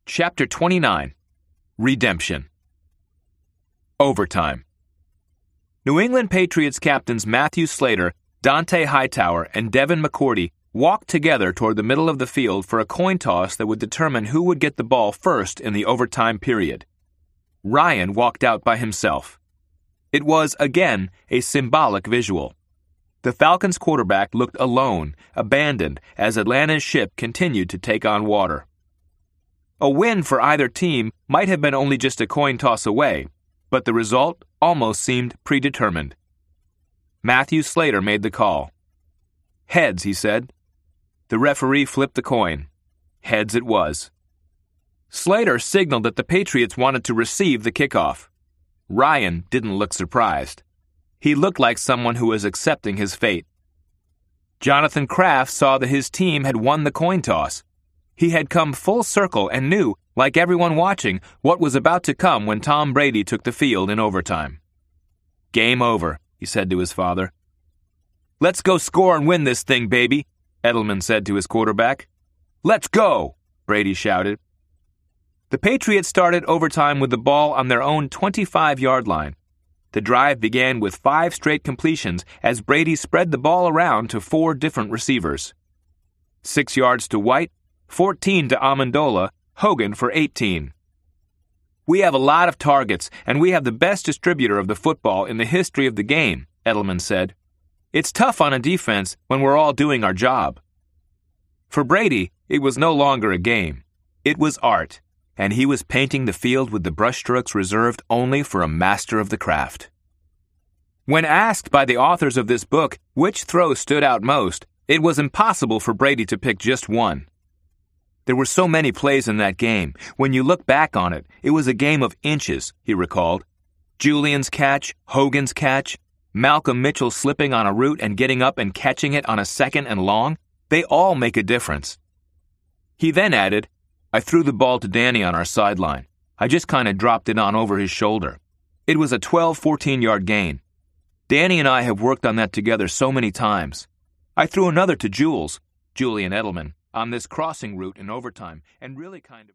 Chapter 29. Redemption. Overtime. New England Patriots captains Matthew Slater, Dante Hightower, and Devin McCourty walked together toward the middle of the field for a coin toss that would determine who would get the ball first in the overtime period. Ryan walked out by himself. It was, again, a symbolic visual. The Falcons' quarterback looked alone, abandoned, as Atlanta's ship continued to take on water. A win for either team might have been only just a coin toss away, but the result almost seemed predetermined. Matthew Slater made the call. Heads, he said. The referee flipped the coin. Heads it was. Slater signaled that the Patriots wanted to receive the kickoff. Ryan didn't look surprised. He looked like someone who was accepting his fate. Jonathan Kraft saw that his team had won the coin toss. He had come full circle and knew, like everyone watching, what was about to come when Tom Brady took the field in overtime. Game over, he said to his father. Let's go score and win this thing, baby, Edelman said to his quarterback. Let's go, Brady shouted. The Patriots started overtime with the ball on their own 25-yard line. The drive began with 5 straight completions as Brady spread the ball around to 4 different receivers. 6 yards to White, 14 to Amendola, Hogan for 18. We have a lot of targets, and we have the best distributor of the football in the history of the game, Edelman said. It's tough on a defense when we're all doing our job. For Brady, it was no longer a game. It was art, and he was painting the field with the brushstrokes reserved only for a master of the craft. When asked by the authors of this book which throw stood out most, it was impossible for Brady to pick just one. There were so many plays in that game. When you look back on it, it was a game of inches, he recalled. Julian's catch, Hogan's catch, Malcolm Mitchell slipping on a route and getting up and catching it on a second and long, they all make a difference. He then added, I threw the ball to Danny on our sideline. I just kind of dropped it on over his shoulder. It was a 14-yard gain. Danny and I have worked on that together so many times. I threw another to Julian Edelman, on this crossing route in overtime, and really kind of...